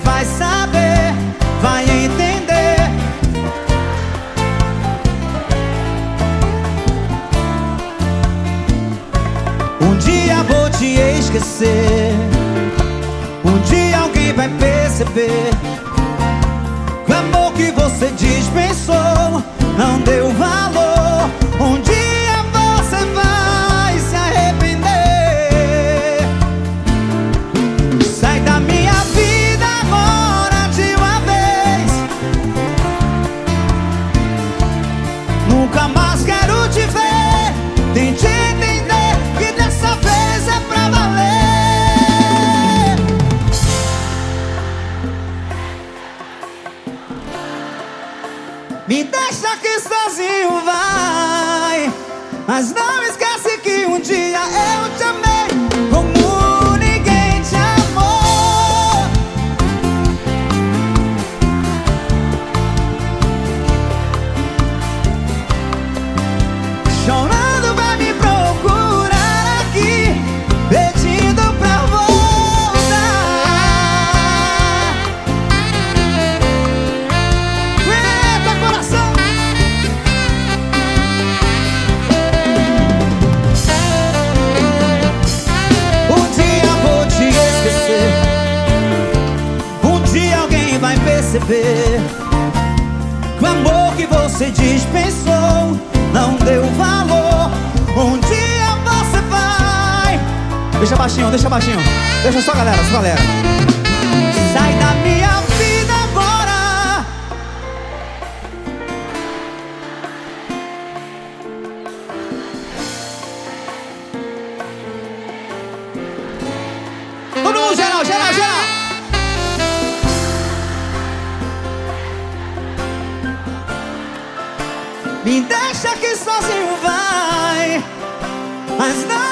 vai saber, vai entender. Um dia vou te esquecer, um dia alguém vai perceber que o amor que você dispensou não deu valor. Um dia você vai se arrepender. Sai da minha vida agora de uma vez. Nunca mais quero te ver. Tente entender que dessa vez é pra valer. Me deixa aqui sozinho, vai. Mas não esquece que um dia eu te amei como ninguém te amou. Chorando vai me procurar aqui, pedindo pra voltar. Eita, coração! Um dia vou te esquecer, um dia alguém vai perceber que o amor que você dispensou não deu valor. Um dia você vai. Deixa baixinho, deixa baixinho. Deixa só a galera, só a galera. Sai da minha vida agora. Todo mundo, geral, geral, geral. Me deixa aqui sozinho, vai. Mas não